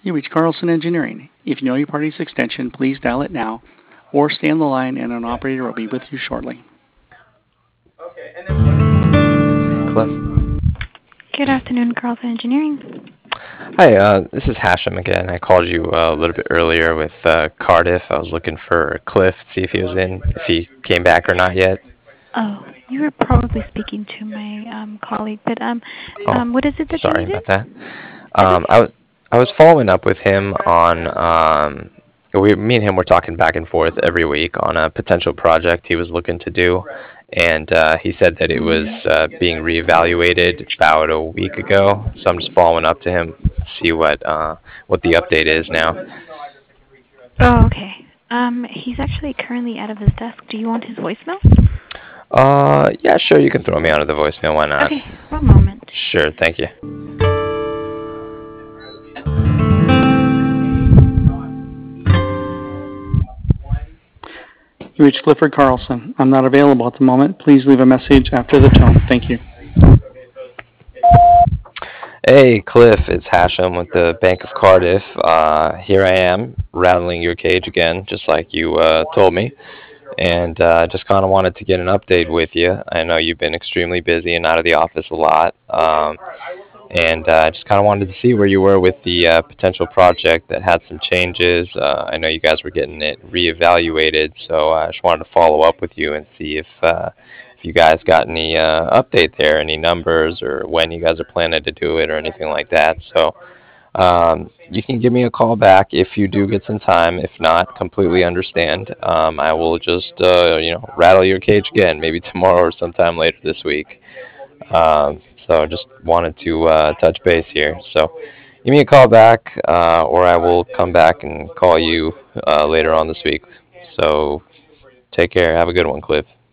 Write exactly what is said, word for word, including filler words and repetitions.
You reach Carlson Engineering. If you know your party's extension, please dial it now or stay on the line and an operator will be with you shortly. Cliff. Good afternoon, Carlson Engineering. Hi, uh, this is Hashem again. I called you uh, a little bit earlier with uh, Cardiff. I was looking for Cliff, see if he was in, if he came back or not yet. Oh, you were probably speaking to my um, colleague, but um, Oh, um, what is it that you sorry needed? about that. Um, I, w- I was following up with him on, um, we, me and him were talking back and forth every week on a potential project he was looking to do. And uh, he said that it was uh, being reevaluated about a week ago. So I'm just following up to him, see what uh, what the update is now. Oh, okay. Um, he's actually currently out of his desk. Do you want his voicemail? Uh, yeah, sure, you can throw me onto the voicemail. Why not? Okay, one moment. Sure, thank you. You reach Clifford Carlson. I'm not available at the moment. Please leave a message after the tone. Thank you. Hey, Cliff, it's Hashem with the Bank of Cardiff. Uh, here I am, rattling your cage again, just like you uh, told me. And uh, just kind of wanted to get an update with you. I know you've been extremely busy and out of the office a lot. Um, and uh, just kind of wanted to see where you were with the uh, potential project that had some changes. Uh, I know you guys were getting it reevaluated, so I just wanted to follow up with you and see if uh, if you guys got any uh, update there, any numbers, or when you guys are planning to do it, or anything like that. So um, you can give me a call back if you do get some time. If not, completely understand. Um, I will just uh, you know rattle your cage again, maybe tomorrow or sometime later this week. Um, so just wanted to uh, touch base here. So give me a call back, uh, or I will come back and call you uh, later on this week. So take care. Have a good one, Cliff.